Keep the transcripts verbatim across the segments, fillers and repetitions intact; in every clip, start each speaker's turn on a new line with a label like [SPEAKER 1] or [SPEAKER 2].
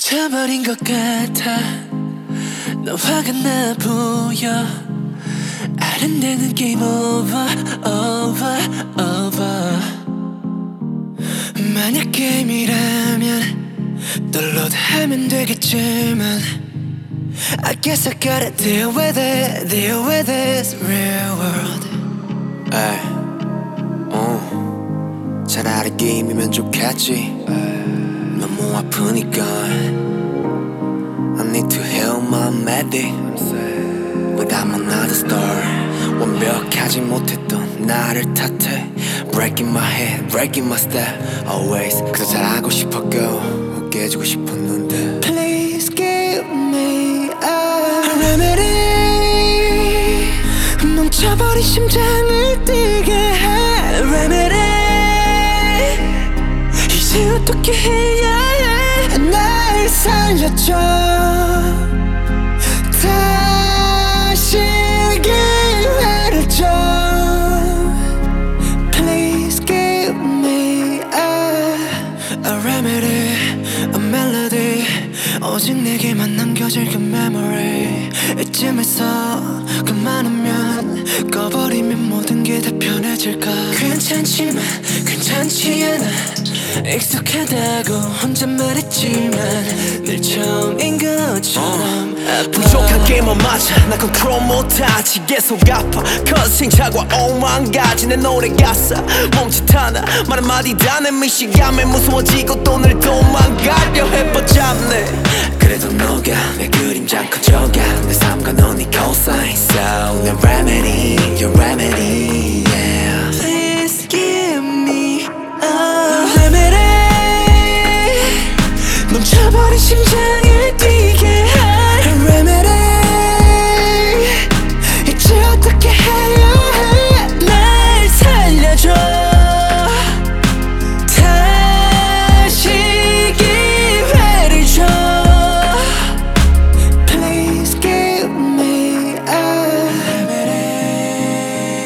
[SPEAKER 1] 멈춰버린 것 같아. 너 화가 나 보여. 아른대는 게임 오버 오버 오버. 만약 게임이라면 도wnload하면 되겠지만 I guess I gotta deal with it, deal with this real world.
[SPEAKER 2] 에이, 어, 차라리 게임이면 좋겠지. 너무 아프니까 I need to heal my medic. But I'm another star. 완벽하지 못했던 나를 탓해. Breaking my head, breaking my step. Always 그저 잘하고 싶었고 깨지고 싶었는데
[SPEAKER 1] Please give me a remedy. 멈춰버린 심장을 뛰게 해 remedy. 이제 어떻게 해야 해. 날 살려줘. 다시 기회를 줘. Please give me a, a remedy, a melody. 오직 내게만 남겨질 그 memory. 이쯤에서 그만하면 꺼버리면 모든 게 다 편해질까. 괜찮지만 괜찮지 않아. 익숙하다고 혼자 말했지만 늘 처음인 것처럼 아파.
[SPEAKER 3] 부족한 게임은 맞아. 나 컨트롤 못하지. 계속 아파. 커싱 자과 오만 가지 내 노래 가사 멈칫 하나 말 한마디 다 내 미시감에 무서워지고 또 늘 도망가려 해뻗잡네.
[SPEAKER 2] 그래도 너가 내 그림자 커져가. 내 삶과 넌 네 cosign. So 내 remedy, your remedy, yeah.
[SPEAKER 1] Please give me a remedy. 멈춰버린 심장을 뛰게 할 remedy. 이제 어떻게 해야 해. 날 살려줘. 다시 기회를 줘. Please give me a remedy.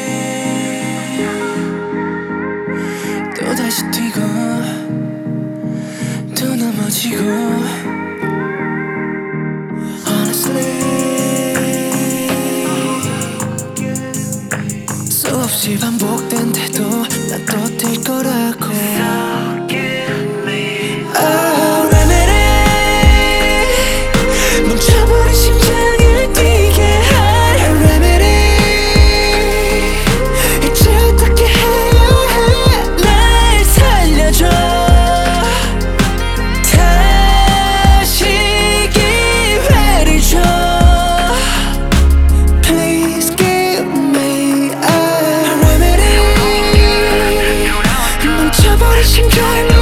[SPEAKER 1] 또다시 뛰고 또 넘어지고. Honestly 수없이 반복된데도 난 또 뛸 거라고. Oh, remedy. 멈춰버린 심장을 뛰게 할 remedy. 이제 어떻게 해야 해. 날 살려줘. 다시 기회를 줘. Please give me a remedy. 멈춰버린 심장을